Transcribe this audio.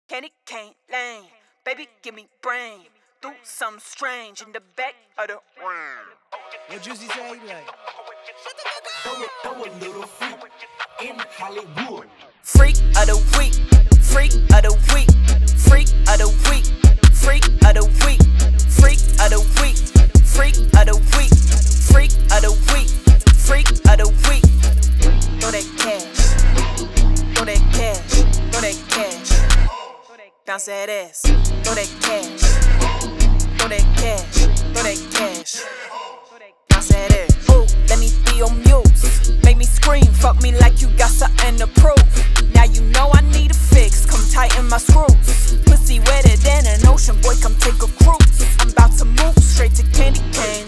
Candy cane lane, baby give me brain. Do something strange in the back of the room. What Juicy say? He be like, shut the fuck up. Throw a little freak in Hollywood. Freak of the week, freak of the week, freak of the week, freak of the week, freak of the week, freak of the week, freak of the week, freak of the week. Throw that cash, throw that cash, throw that cash. Bounce that ass, throw that cash, throw that cash, throw that cash. Bounce that ass. Ooh, let me be your muse. Make me scream, fuck me like you got something to prove. Now you know I need a fix, come tighten my screws. Pussy wetter than an ocean, boy, come take a cruise. I'm about to move straight to candy cane.